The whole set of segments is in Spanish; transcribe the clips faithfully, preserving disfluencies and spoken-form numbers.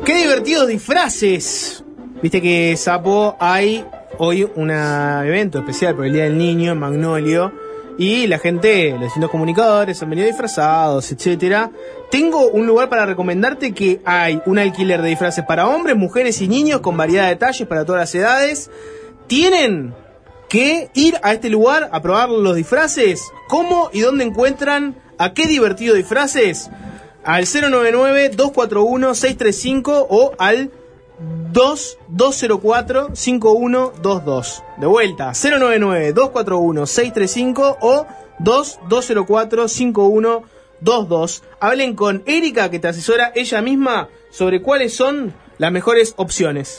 ¡Qué divertidos disfraces! Viste que, Sapo, hay hoy un evento especial por el Día del Niño en Magnolio y la gente, los distintos comunicadores han venido disfrazados, etcétera. Tengo un lugar para recomendarte que hay un alquiler de disfraces para hombres, mujeres y niños con variedad de detalles para todas las edades. Tienen que ir a este lugar a probar los disfraces. ¿Cómo y dónde encuentran a qué divertidos disfraces? Al cero nueve nueve, dos cuatro uno, seis tres cinco o al dos dos cero cuatro, cinco uno dos dos. De vuelta, cero nueve nueve, dos cuatro uno, seis tres cinco o dos dos cero cuatro, cinco uno dos dos. Hablen con Erika, que te asesora ella misma sobre cuáles son las mejores opciones.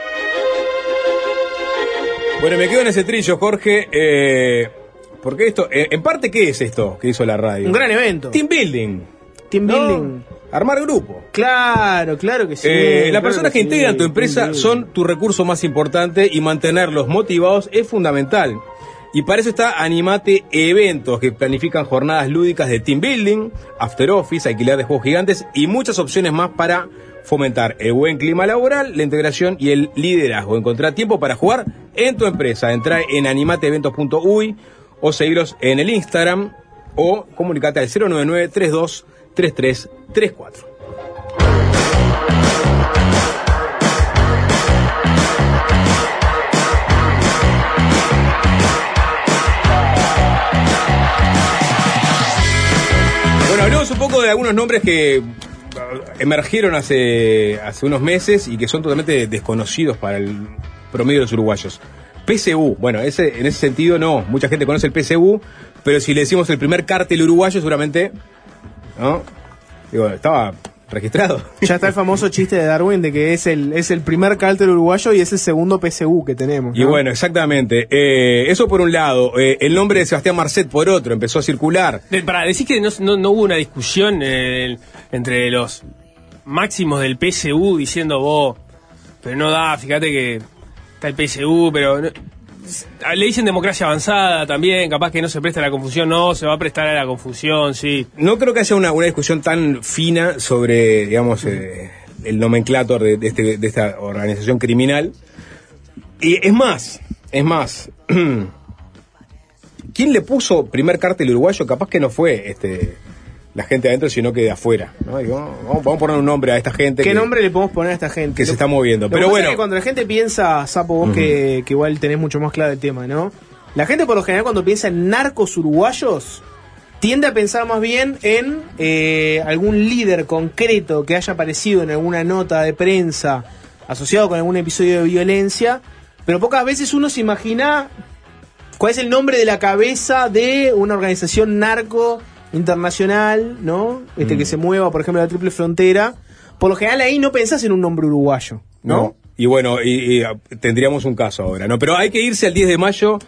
Bueno, me quedo en ese trillo, Jorge, eh, porque esto, eh, en parte, ¿qué es esto que hizo la radio? Un gran evento. Team building. Team ¿No? building. Armar grupo. Claro, claro que sí. Eh, las claro personas que, que integran sí. tu empresa son tu recurso más importante y mantenerlos motivados es fundamental. Y para eso está Animate Eventos, que planifican jornadas lúdicas de team building, after office, alquiler de juegos gigantes y muchas opciones más para fomentar el buen clima laboral, la integración y el liderazgo. Encontrar tiempo para jugar en tu empresa. Entra en animate eventos punto uy o seguirlos en el Instagram o comunicate al cero nueve nueve, treinta y dos, treinta y tres, treinta y cuatro. Bueno, hablemos un poco de algunos nombres que emergieron hace, hace unos meses y que son totalmente desconocidos para el promedio de los uruguayos. P S U, bueno, ese, en ese sentido no, mucha gente conoce el P S U, pero si le decimos el primer cártel uruguayo seguramente, ¿no? Digo, estaba registrado. Ya está el famoso chiste de Darwin de que es el, es el primer cártel uruguayo y es el segundo P S U que tenemos, ¿no? Y bueno, exactamente. Eh, eso por un lado. Eh, el nombre de Sebastián Marcet por otro empezó a circular. De, para decir que no, no, no hubo una discusión eh, entre los máximos del P S U diciendo vos, pero no da, fíjate que está el P S U, pero no, le dicen democracia avanzada también, capaz que no se presta a la confusión, no, se va a prestar a la confusión, sí. No creo que haya una, una discusión tan fina sobre, digamos, eh, el nomenclator de, de, este, de esta organización criminal. Y es más, es más, ¿quién le puso primer cártel uruguayo? Capaz que no fue este la gente adentro, sino que de afuera, ¿no? Digo, vamos, vamos a poner un nombre a esta gente. ¿Qué que, nombre le podemos poner a esta gente? que Lo, se está moviendo? lo Pero que bueno. pasa es que cuando la gente piensa, Sapo, vos uh-huh. que, que igual tenés mucho más claro el tema, ¿no? La gente por lo general cuando piensa en narcos uruguayos tiende a pensar más bien en eh, algún líder concreto que haya aparecido en alguna nota de prensa asociado con algún episodio de violencia, pero pocas veces uno se imagina cuál es el nombre de la cabeza de una organización narco internacional, ¿no? Este mm. que se mueva, por ejemplo, la Triple Frontera. Por lo general ahí no pensás en un nombre uruguayo, ¿no? No. Y bueno, y, y tendríamos un caso ahora, ¿no? Pero hay que irse al diez de mayo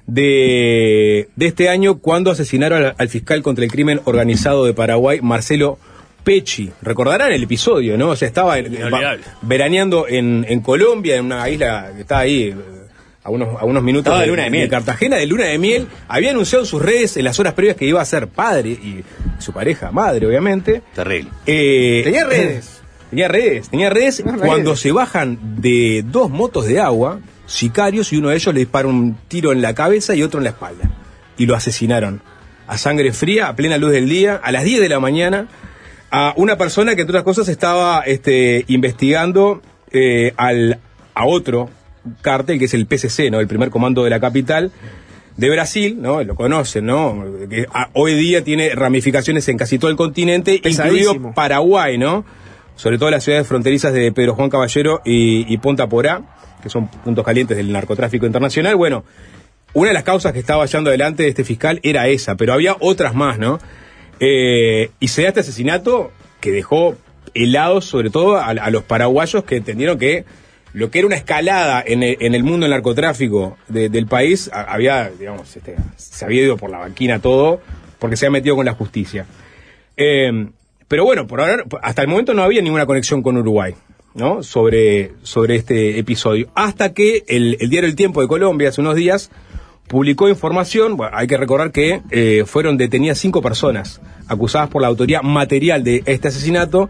de, de este año, cuando asesinaron al, al fiscal contra el crimen organizado de Paraguay, Marcelo Pecci. Recordarán el episodio, ¿no? O sea, estaba en, va, veraneando en, en Colombia, en una isla que está ahí a unos, a unos minutos de, de, luna de, miel. de Cartagena, de luna de miel. Había anunciado en sus redes en las horas previas que iba a ser padre, y su pareja madre, obviamente. Terrible. Eh, tenía redes. Tenía redes, tenía redes. Tenía Cuando redes. se bajan de dos motos de agua, sicarios, y uno de ellos le dispara un tiro en la cabeza y otro en la espalda. Y lo asesinaron a sangre fría, a plena luz del día, a las diez de la mañana, a una persona que, entre otras cosas, estaba este, investigando eh, al, a otro cártel, que es el P C C, ¿no? El primer comando de la capital de Brasil, ¿no? Lo conocen, ¿no? Que a, hoy día tiene ramificaciones en casi todo el continente, Pesadísimo. incluido Paraguay, ¿no? Sobre todo las ciudades fronterizas de Pedro Juan Caballero y, y Punta Porá, que son puntos calientes del narcotráfico internacional. Bueno, una de las causas que estaba llevando adelante este fiscal era esa, pero había otras más, ¿no? Eh, y se da este asesinato que dejó helados, sobre todo, a, a los paraguayos, que entendieron que lo que era una escalada en el, en el mundo del narcotráfico de, del país, a, había, digamos, este, se había ido por la banquina todo, porque se había metido con la justicia. Eh, pero bueno, por ahora, hasta el momento no había ninguna conexión con Uruguay, ¿no? Sobre, sobre este episodio. Hasta que el, el diario El Tiempo de Colombia, hace unos días, publicó información. Bueno, hay que recordar que eh, fueron detenidas cinco personas acusadas por la autoría material de este asesinato,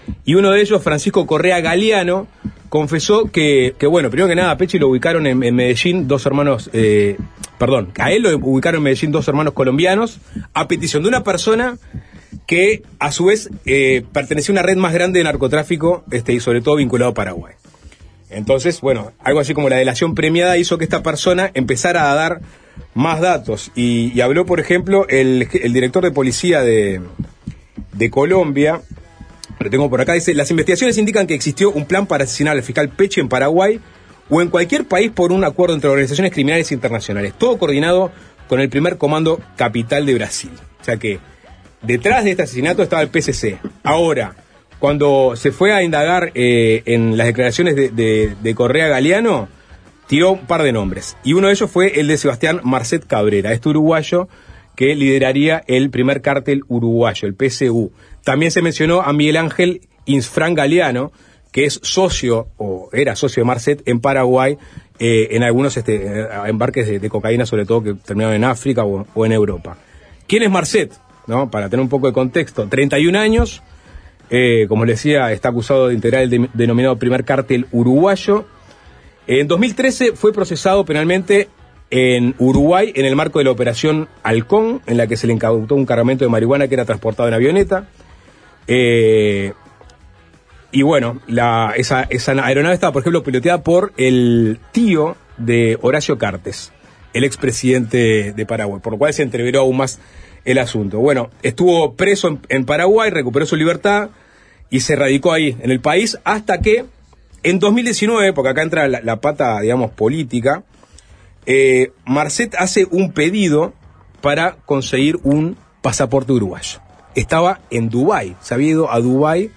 y uno de ellos, Francisco Correa Galeano, confesó que, que bueno, primero que nada, a Pecci lo ubicaron en, en Medellín dos hermanos, eh, perdón, a él lo ubicaron en Medellín dos hermanos colombianos, a petición de una persona que a su vez eh, pertenecía a una red más grande de narcotráfico, este, y sobre todo vinculado a Paraguay. Entonces, bueno, algo así como la delación premiada hizo que esta persona empezara a dar más datos. Y, y habló, por ejemplo, el, el director de policía de, de Colombia, lo tengo por acá, dice: las investigaciones indican que existió un plan para asesinar al fiscal Pecci en Paraguay o en cualquier país por un acuerdo entre organizaciones criminales internacionales. Todo coordinado con el primer comando capital de Brasil. O sea que detrás de este asesinato estaba el P C C. Ahora, cuando se fue a indagar eh, en las declaraciones de, de, de Correa Galeano, tiró un par de nombres. Y uno de ellos fue el de Sebastián Marcet Cabrera, este uruguayo que lideraría el primer cártel uruguayo, el P C U. También se mencionó a Miguel Ángel Insfrán Galeano, que es socio, o era socio de Marcet en Paraguay, eh, en algunos este, embarques de, de cocaína, sobre todo que terminaron en África o, o en Europa. ¿Quién es Marcet? ¿No? Para tener un poco de contexto, treinta y un años, eh, como les decía, está acusado de integrar el de, denominado primer cártel uruguayo. En dos mil trece fue procesado penalmente en Uruguay en el marco de la operación Halcón, en la que se le incautó un cargamento de marihuana que era transportado en avioneta. Eh, y bueno, la, esa, esa aeronave estaba, por ejemplo, piloteada por el tío de Horacio Cartes, el expresidente de Paraguay, por lo cual se entreveró aún más el asunto. Bueno, estuvo preso en, en Paraguay, recuperó su libertad y se radicó ahí en el país hasta que en dos mil diecinueve, porque acá entra la, la pata, digamos, política, eh, Marcet hace un pedido para conseguir un pasaporte uruguayo. Estaba en Dubái, se había ido a Dubái,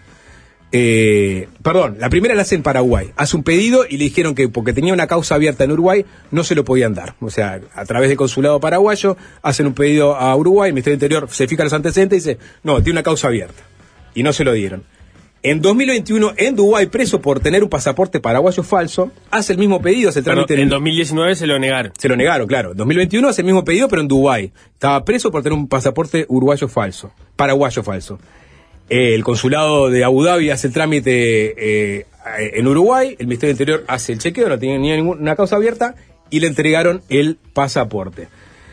eh, perdón, la primera la hace en Paraguay, hace un pedido y le dijeron que porque tenía una causa abierta en Uruguay no se lo podían dar. O sea, a través del consulado paraguayo hacen un pedido a Uruguay, el Ministerio del Interior se fija los antecedentes y dice, no, tiene una causa abierta. Y no se lo dieron. En dos mil veintiuno, en Dubái, preso por tener un pasaporte paraguayo falso, hace el mismo pedido, hace el trámite. En dos mil diecinueve se lo negaron. Se lo negaron, claro. En dos mil veintiuno hace el mismo pedido, pero en Dubái. Estaba preso por tener un pasaporte uruguayo falso, paraguayo falso. Eh, el consulado de Abu Dhabi hace el trámite eh, en Uruguay, el Ministerio del Interior hace el chequeo, no tenía ninguna causa abierta, y le entregaron el pasaporte.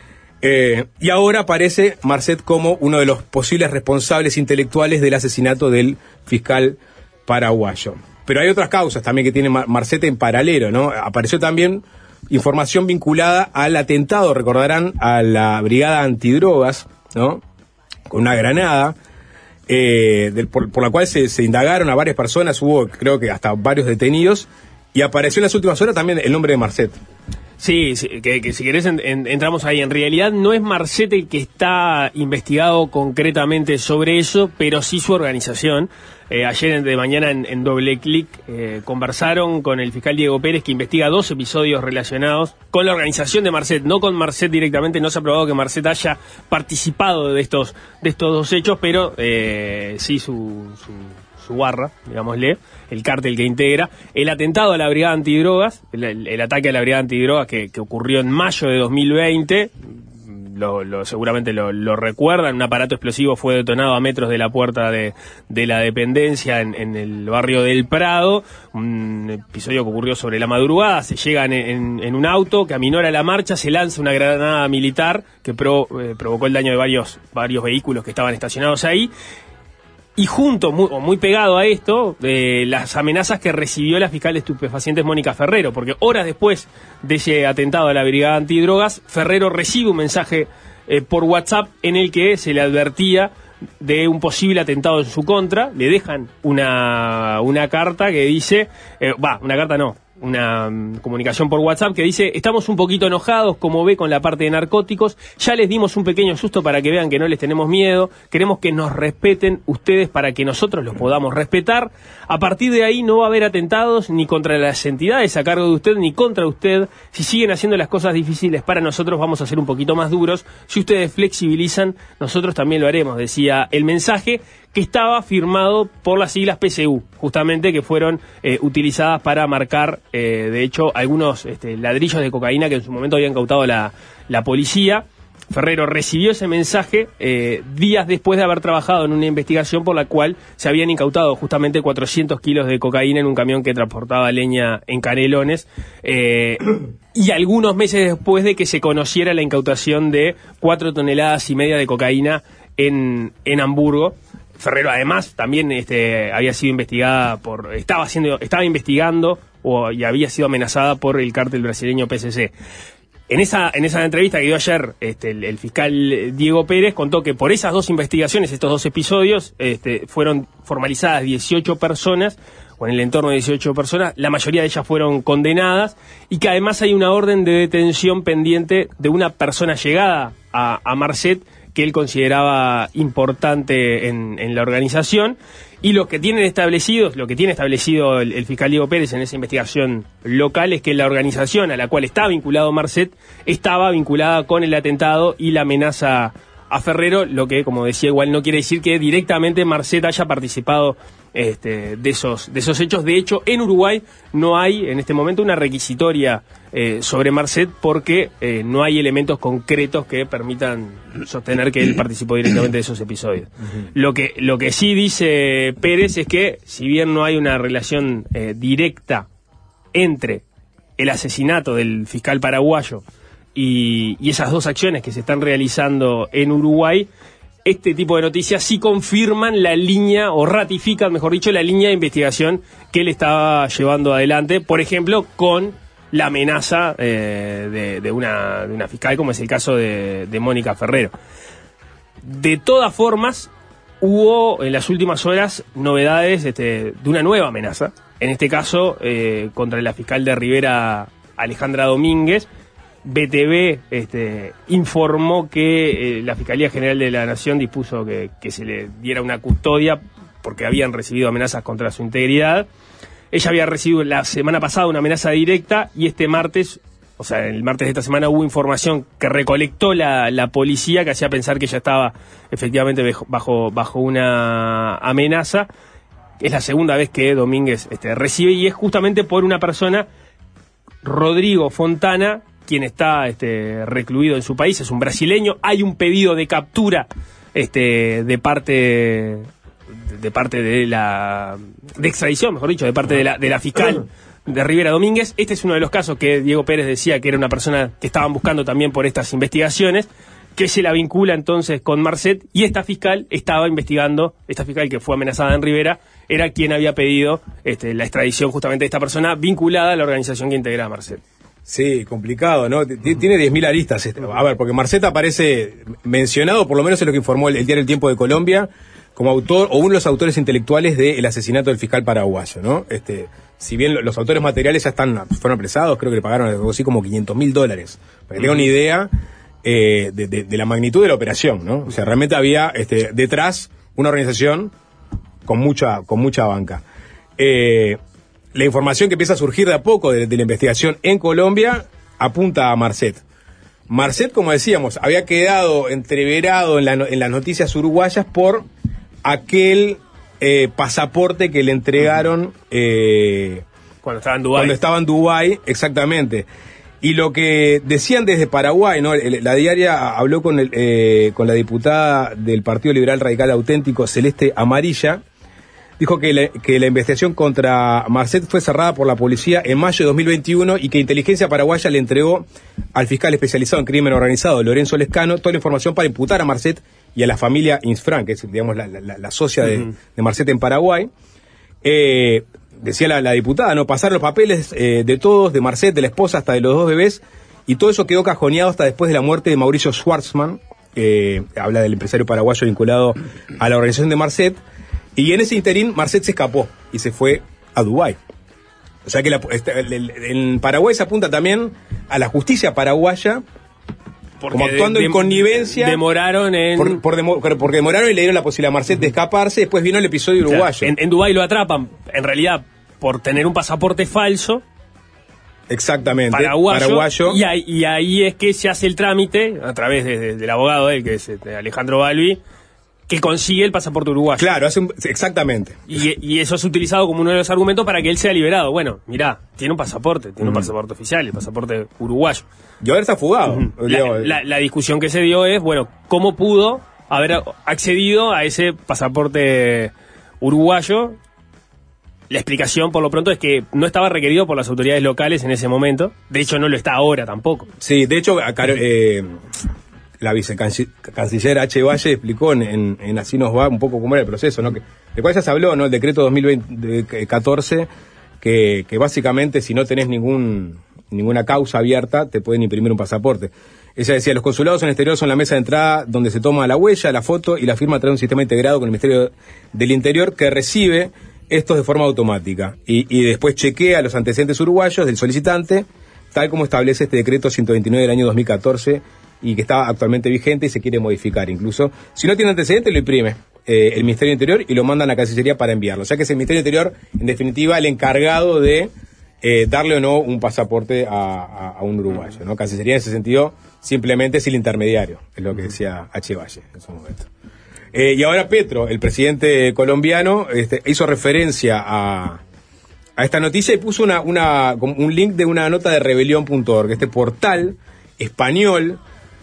Eh, y ahora aparece Marcet como uno de los posibles responsables intelectuales del asesinato del fiscal paraguayo. Pero hay otras causas también que tiene Mar- Marcet en paralelo, ¿no? Apareció también información vinculada al atentado, recordarán, a la brigada antidrogas, ¿no? Con una granada, eh, del, por, por la cual se, se indagaron a varias personas, hubo creo que hasta varios detenidos, y apareció en las últimas horas también el nombre de Marcet. Sí, sí, que, que si querés en, en, entramos ahí. En realidad no es Marcet el que está investigado concretamente sobre eso, pero sí su organización. Eh, ayer de mañana en, en Doble Clic eh, conversaron con el fiscal Diego Pérez, que investiga dos episodios relacionados con la organización de Marcet, no con Marcet directamente. No se ha probado que Marcet haya participado de estos de estos dos hechos, pero eh, sí su, su su barra, digámosle, el cártel que integra, el atentado a la brigada antidrogas, el, el, el ataque a la brigada antidrogas que, que ocurrió en mayo de dos mil veinte, lo, lo, seguramente lo, lo recuerdan, un aparato explosivo fue detonado a metros de la puerta de, de la dependencia en, en el barrio del Prado, un episodio que ocurrió sobre la madrugada, se llega en, en, en un auto que aminora la marcha, se lanza una granada militar que pro, eh, provocó el daño de varios, varios vehículos que estaban estacionados ahí. Y junto, muy, o muy pegado a esto, eh, las amenazas que recibió la fiscal de estupefacientes Mónica Ferrero, porque horas después de ese atentado a la brigada antidrogas, Ferrero recibe un mensaje eh, por WhatsApp en el que se le advertía de un posible atentado en su contra. Le dejan una, una carta que dice, va, eh, una carta no, una um, comunicación por WhatsApp que dice: estamos un poquito enojados, como ve, con la parte de narcóticos, ya les dimos un pequeño susto para que vean que no les tenemos miedo, queremos que nos respeten ustedes para que nosotros los podamos respetar, a partir de ahí no va a haber atentados ni contra las entidades a cargo de usted ni contra usted, si siguen haciendo las cosas difíciles para nosotros vamos a ser un poquito más duros, si ustedes flexibilizan nosotros también lo haremos, decía el mensaje, que estaba firmado por las siglas P C U, justamente, que fueron eh, utilizadas para marcar, eh, de hecho, algunos este, ladrillos de cocaína que en su momento había incautado la, la policía. Ferrero recibió ese mensaje eh, días después de haber trabajado en una investigación por la cual se habían incautado justamente cuatrocientos kilos de cocaína en un camión que transportaba leña en Canelones, eh, y algunos meses después de que se conociera la incautación de cuatro toneladas y media de cocaína en, en Hamburgo. Ferrero además también este, había sido investigada por, estaba haciendo, estaba investigando o, y había sido amenazada por el cártel brasileño P C C. En esa, en esa entrevista que dio ayer este, el, el fiscal Diego Pérez contó que por esas dos investigaciones, estos dos episodios, este, fueron formalizadas dieciocho personas, o en el entorno de dieciocho personas, la mayoría de ellas fueron condenadas, y que además hay una orden de detención pendiente de una persona llegada a, a Marcet, que él consideraba importante en, en la organización, y lo que tienen establecidos, lo que tiene establecido el, el fiscal Diego Pérez en esa investigación local es que la organización a la cual está vinculado Marcet estaba vinculada con el atentado y la amenaza a Ferrero, lo que, como decía, igual no quiere decir que directamente Marcet haya participado este, de esos de esos hechos. De hecho, en Uruguay no hay en este momento una requisitoria eh, sobre Marcet porque eh, no hay elementos concretos que permitan sostener que él participó directamente de esos episodios. Uh-huh. Lo que lo que sí dice Pérez es que, si bien no hay una relación eh, directa entre el asesinato del fiscal paraguayo Y, y esas dos acciones que se están realizando en Uruguay, este tipo de noticias sí confirman la línea, o ratifican, mejor dicho, la línea de investigación que él estaba llevando adelante, por ejemplo, con la amenaza eh, de, de, una, de una fiscal, como es el caso de, de Mónica Ferrero. De todas formas, hubo en las últimas horas novedades este, de una nueva amenaza, en este caso eh, contra la fiscal de Rivera, Alejandra Domínguez. B T V este, informó que eh, la Fiscalía General de la Nación dispuso que, que se le diera una custodia porque habían recibido amenazas contra su integridad. Ella había recibido la semana pasada una amenaza directa, y este martes, o sea, el martes de esta semana, hubo información que recolectó la, la policía que hacía pensar que ella estaba efectivamente bajo, bajo una amenaza. Es la segunda vez que Domínguez este, recibe, y es justamente por una persona, Rodrigo Fontana, quien está este, recluido en su país. Es un brasileño. Hay un pedido de captura este, de parte de parte de la de extradición, mejor dicho, de parte de la, de la fiscal de Rivera Domínguez. Este es uno de los casos que Diego Pérez decía que era una persona que estaban buscando también por estas investigaciones, que se la vincula entonces con Marcet, y esta fiscal estaba investigando, esta fiscal que fue amenazada en Rivera, era quien había pedido este, la extradición justamente de esta persona vinculada a la organización que integraba a Marcet. Sí, complicado, ¿no? Tiene diez mil aristas. Este. A ver, porque Marcet aparece mencionado, por lo menos es lo que informó el, el diario El Tiempo de Colombia, como autor o uno de los autores intelectuales del asesinato del fiscal paraguayo, ¿no? Este, si bien los autores materiales ya están fueron apresados, creo que le pagaron algo así como quinientos mil dólares. Para que tenga una idea eh, de, de, de la magnitud de la operación, ¿no? O sea, realmente había este, detrás una organización con mucha, con mucha banca. Eh... La información que empieza a surgir de a poco de, de la investigación en Colombia apunta a Marcet. Marcet, como decíamos, había quedado entreverado en, la, en las noticias uruguayas por aquel eh, pasaporte que le entregaron eh, cuando estaba en Dubái. Cuando estaba en Dubái, exactamente. Y lo que decían desde Paraguay, ¿no? La diaria habló con, el, eh, con la diputada del Partido Liberal Radical Auténtico, Celeste Amarilla. Dijo que la, que la investigación contra Marcet fue cerrada por la policía en mayo de dos mil veintiuno y que Inteligencia Paraguaya le entregó al fiscal especializado en crimen organizado, Lorenzo Lescano, toda la información para imputar a Marcet y a la familia Insfran, que es, digamos, la, la, la socia de, uh-huh. de Marcet en Paraguay. Eh, decía la, la diputada, no pasar los papeles eh, de todos, de Marcet, de la esposa, hasta de los dos bebés, y todo eso quedó cajoneado hasta después de la muerte de Mauricio Schwartzman, eh, habla del empresario paraguayo vinculado a la organización de Marcet. Y en ese interín, Marcet se escapó y se fue a Dubái. O sea que la, este, el, el, en Paraguay se apunta también a la justicia paraguaya, porque como actuando de, en connivencia. Demoraron en... Por, por demo, porque demoraron y le dieron la posibilidad a Marcet de escaparse. Después vino el episodio uruguayo. O sea, en, en Dubái lo atrapan, en realidad, por tener un pasaporte falso. Exactamente. Paraguayo. paraguayo. Y, ahí, y ahí es que se hace el trámite, a través de, de, del abogado de él, que es este, Alejandro Balbi, que consigue el pasaporte uruguayo. Claro, hace un, exactamente. Y, y eso es utilizado como uno de los argumentos para que él sea liberado. Bueno, mirá, tiene un pasaporte, tiene mm. un pasaporte oficial, el pasaporte uruguayo. Y haberse fugado. Uh-huh. la, la, la discusión que se dio es, bueno, ¿cómo pudo haber accedido a ese pasaporte uruguayo? La explicación, por lo pronto, es que no estaba requerido por las autoridades locales en ese momento. De hecho, no lo está ahora tampoco. Sí, de hecho, acá, eh, la vicecanciller H. Valle explicó en, en, en Así nos va un poco cómo era el proceso, ¿no? Que, de cual ya se habló, ¿no? El decreto dos mil catorce, que, que básicamente si no tenés ningún ninguna causa abierta, te pueden imprimir un pasaporte. Ella decía, los consulados en el exterior son la mesa de entrada donde se toma la huella, la foto y la firma trae un sistema integrado con el Ministerio del Interior que recibe estos de forma automática y, y después chequea los antecedentes uruguayos del solicitante, tal como establece este decreto ciento veintinueve del año dos mil catorce y que está actualmente vigente y se quiere modificar incluso. Si no tiene antecedentes, lo imprime eh, el Ministerio del Interior y lo manda a la Cancillería para enviarlo. O sea que es el Ministerio del Interior, en definitiva, el encargado de eh, darle o no un pasaporte a, a, a un uruguayo, ¿no? Cancillería en ese sentido simplemente es el intermediario, es lo que decía H. Valle en su momento. Eh, y ahora Petro, el presidente colombiano, este, hizo referencia a, a esta noticia y puso una, una, un link de una nota de rebelión punto org, este portal español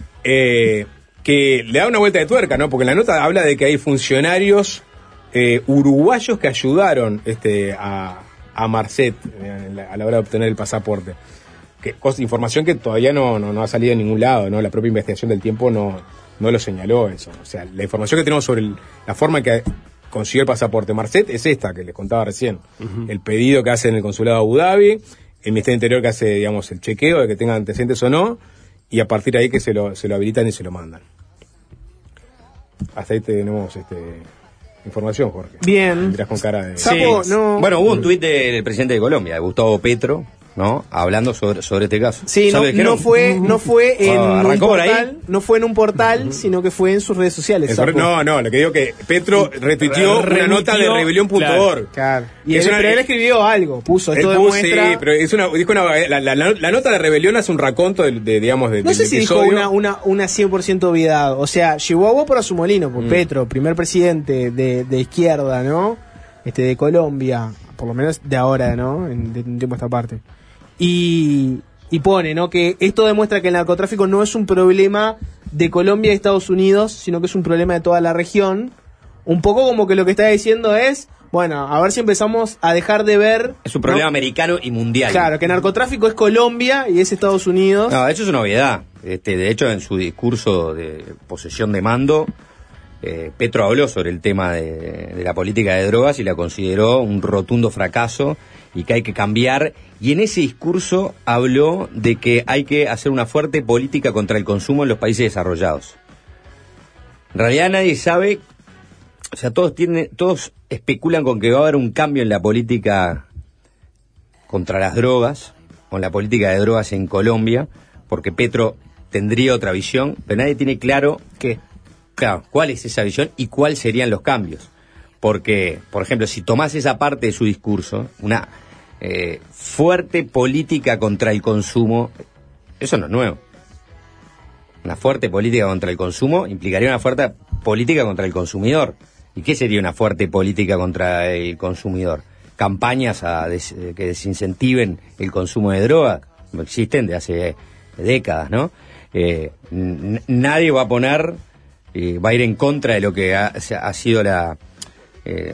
eh, que le da una vuelta de tuerca, ¿no? Porque la nota habla de que hay funcionarios eh, uruguayos que ayudaron este, a, a Marcet eh, a la hora de obtener el pasaporte. Que, cosa, información que todavía no, no, no ha salido en ningún lado, ¿no? La propia investigación del tiempo no, no lo señaló eso. O sea, la información que tenemos sobre el, la forma en que consiguió el pasaporte Marcet es esta que les contaba recién. Uh-huh. El pedido que hace en el consulado de Abu Dhabi, el Ministerio Interior que hace, digamos, el chequeo de que tenga antecedentes o no, y a partir de ahí que se lo, se lo habilitan y se lo mandan. Hasta ahí tenemos este, información, Jorge. Bien. Mirás con cara de... Sí. No. Bueno, hubo un tuit del presidente de Colombia, de Gustavo Petro, ¿no? Hablando sobre, sobre este caso. Sí, no, no fue, no fue en oh, un portal, no fue en un portal, sino que fue en sus redes sociales. Sobre, no, no, lo que digo que Petro retuiteó una remitió, nota de rebelión punto org. Claro, claro. Y es él, una, pero él escribió algo, puso esto puso, demuestra. Sí, pero es una, dijo una, la, la, la, la nota de rebelión hace un raconto de, de digamos, de, no sé de si dijo una, una, una cien por ciento obviedad, o sea, llevó agua por a su molino, por mm. Petro, primer presidente de, de izquierda, ¿no? Este, de Colombia, por lo menos de ahora, ¿no? En, de un tiempo a esta parte. Y, y pone, ¿no? Que esto demuestra que el narcotráfico no es un problema de Colombia y Estados Unidos, sino que es un problema de toda la región. Un poco como que lo que está diciendo es, bueno, a ver si empezamos a dejar de ver... Es un problema, ¿no?, americano y mundial. Claro, que narcotráfico es Colombia y es Estados Unidos. No, eso es una obviedad. Este, de hecho, en su discurso de posesión de mando, eh, Petro habló sobre el tema de, de la política de drogas y la consideró un rotundo fracaso y que hay que cambiar, y en ese discurso habló de que hay que hacer una fuerte política contra el consumo en los países desarrollados. En realidad nadie sabe, o sea, todos tienen, todos especulan con que va a haber un cambio en la política contra las drogas, con la política de drogas en Colombia, porque Petro tendría otra visión, pero nadie tiene claro qué, claro, cuál es esa visión y cuáles serían los cambios. Porque, por ejemplo, si tomás esa parte de su discurso, una eh, fuerte política contra el consumo, eso no es nuevo. Una fuerte política contra el consumo implicaría una fuerte política contra el consumidor. ¿Y qué sería una fuerte política contra el consumidor? Campañas a des, que desincentiven el consumo de droga, no existen de hace décadas, ¿no? Eh, n- nadie va a poner, eh, va a ir en contra de lo que ha, ha sido la... Eh,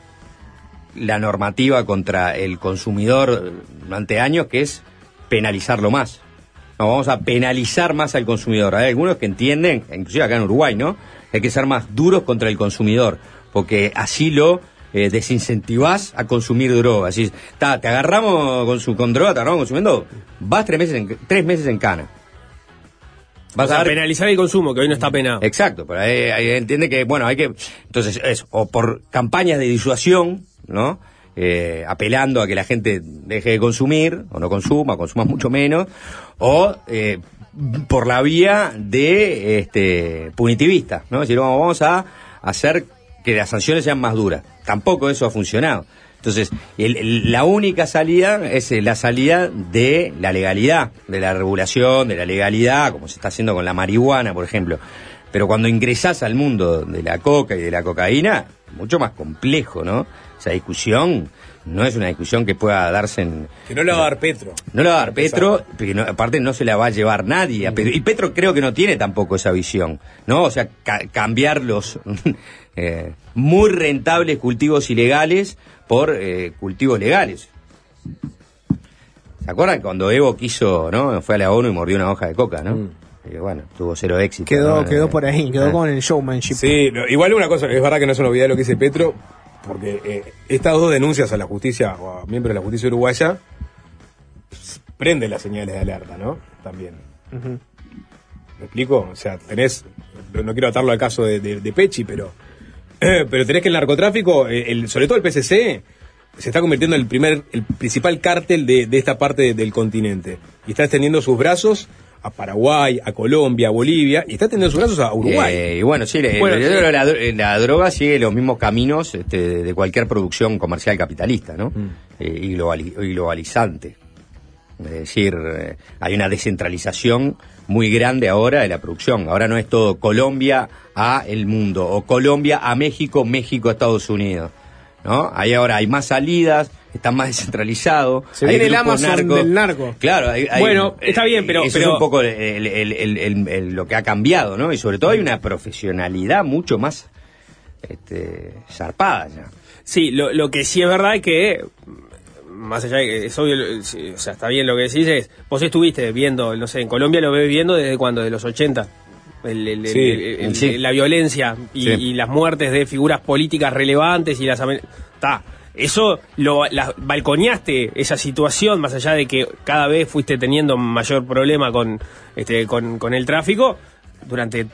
la normativa contra el consumidor durante años, que es penalizarlo más. No, vamos a penalizar más al consumidor. Hay algunos que entienden, inclusive acá en Uruguay, ¿no? Hay que ser más duros contra el consumidor, porque así lo eh, desincentivás a consumir droga. Así, ta, te agarramos con, su, con droga, te agarramos consumiendo, vas tres meses en, tres meses en cana. Vas o sea, a dar... penalizar el consumo, que hoy no está penado. Exacto, pero ahí, ahí entiende que, bueno, hay que... Entonces, eso, o por campañas de disuasión, ¿no? Eh, apelando a que la gente deje de consumir, o no consuma, consuma mucho menos, o eh, por la vía de este punitivista, ¿no? Es decir, vamos, vamos a hacer que las sanciones sean más duras. Tampoco eso ha funcionado. Entonces, el, el, la única salida es la salida de la legalidad, de la regulación, de la legalidad, como se está haciendo con la marihuana, por ejemplo. Pero cuando ingresás al mundo de la coca y de la cocaína, mucho más complejo, ¿no? Esa discusión no es una discusión que pueda darse en... Que no la va a dar Petro. No la va a dar Petro, porque no, aparte no se la va a llevar nadie. Mm. Y Petro creo que no tiene tampoco esa visión, ¿no? O sea, ca- cambiar los eh, muy rentables cultivos ilegales por eh, cultivos legales. ¿Se acuerdan cuando Evo quiso, no? Fue a la ONU y mordió una hoja de coca, ¿no? Mm. Y bueno, tuvo cero éxito. Quedó, ¿no? quedó por ahí, quedó ah. con el showmanship. Sí, igual una cosa, es verdad que no es una novedad lo que dice Petro, porque eh, estas dos denuncias a la justicia, o a miembros de la justicia uruguaya, prenden las señales de alerta, ¿no? También. Uh-huh. ¿Me explico? O sea, tenés, no quiero atarlo al caso de, de, de Pechi, pero eh, pero tenés que el narcotráfico, el, sobre todo el P C C, se está convirtiendo en el primer, el principal cártel de, de esta parte de, del continente. Y está extendiendo sus brazos a Paraguay, a Colombia, a Bolivia, y está teniendo sus brazos a Uruguay. Eh, y bueno, sí, bueno, el, el, la, la droga sigue los mismos caminos este, de cualquier producción comercial capitalista, ¿no? Mm. Eh, y, globali- y globalizante. Es decir, eh, hay una descentralización muy grande ahora de la producción. Ahora no es todo Colombia a el mundo, o Colombia a México, México a Estados Unidos, ¿no? Ahí ahora hay más salidas, está más descentralizado. Se viene el Amazon narco. del narco. Claro, hay, hay, bueno, está bien, pero... Eso pero... es un poco el, el, el, el, el, el, lo que ha cambiado, ¿no? Y sobre todo hay una profesionalidad mucho más este, zarpada ya. Sí, lo, lo que sí es verdad es que, más allá de que es obvio, o sea, está bien lo que decís, es, vos estuviste viendo, no sé, en Colombia lo ves viendo desde cuando, de los ochenta. El, el, sí, el, el, el, sí. La violencia y, sí. y las muertes de figuras políticas relevantes y las... Está... Eso lo la, balconeaste esa situación, más allá de que cada vez fuiste teniendo mayor problema con este con, con el tráfico durante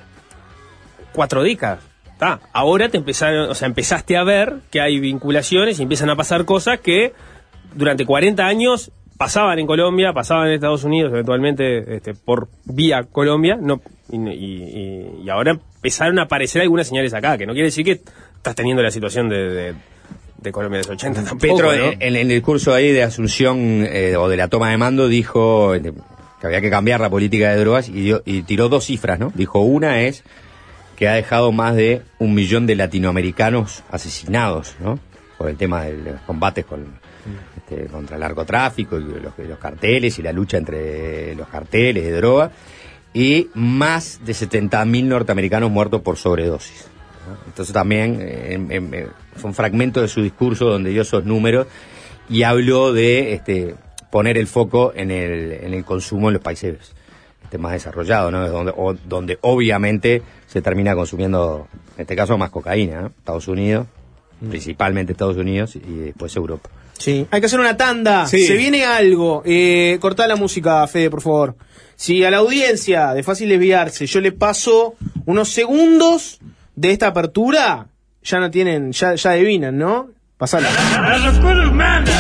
cuatro décadas. ¿Tá? Ahora te empezaron, o sea, empezaste a ver que hay vinculaciones y empiezan a pasar cosas que durante cuarenta años pasaban en Colombia, pasaban en Estados Unidos, eventualmente este, por vía Colombia, no y, y, y ahora empezaron a aparecer algunas señales acá, que no quiere decir que estás teniendo la situación de, de de Colombia de los ochenta tampoco, Petro, ¿no? en, en el curso ahí de asunción eh, o de la toma de mando dijo eh, que había que cambiar la política de drogas y, dio, y tiró dos cifras, ¿no? Dijo, una es que ha dejado más de un millón de latinoamericanos asesinados, ¿no? Por el tema de los combates con, mm. este, contra el narcotráfico y los, los carteles y la lucha entre los carteles de droga, y más de setenta mil norteamericanos muertos por sobredosis. Entonces también eh, eh, eh, fue un fragmento de su discurso donde dio esos números y habló de este, poner el foco en el, en el consumo en los países este, más desarrollados, ¿no? Donde, o, donde obviamente se termina consumiendo, en este caso, más cocaína, ¿no? Estados Unidos, mm. principalmente Estados Unidos y después Europa. Sí, hay que hacer una tanda, sí. Se viene algo. Eh, cortá la música, Fede, por favor. Si a la audiencia de Fácil Desviarse yo le paso unos segundos de esta apertura, ya no tienen, ya, ya adivinan, ¿no? Pasala. La rocola humana.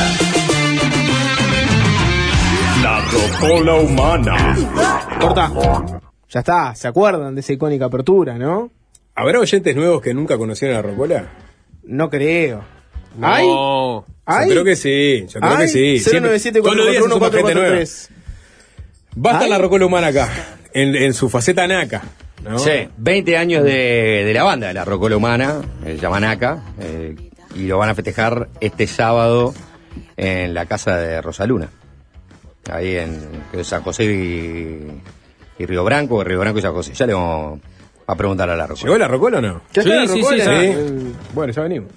La rocola humana. Corta. Ya está, ¿se acuerdan de esa icónica apertura, no? ¿Habrá oyentes nuevos que nunca conocieron a la rocola? No creo. No. ¿Hay? ¿Hay? Yo creo que sí, yo creo ¿Hay? que sí. cero nueve siete cuatro cuatro uno cuatro cuatro tres. Va a estar la rocola humana acá, en, en su faceta naca, ¿no? Sí, veinte años de, de la banda de la rocola humana, se llama Naca, eh, y lo van a festejar este sábado en la casa de Rosaluna, ahí en San José y, y Río Branco, Río Branco y San José. Ya le vamos a preguntar a la rocola. ¿Llegó la rocola o no? ¿Ya Sí, está la sí, rocola? sí, Sí. Eh, Bueno, ya venimos.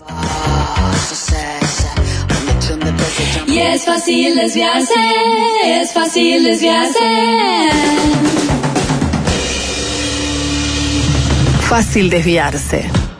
Y es fácil desviarse, es fácil desviarse. Fácil desviarse.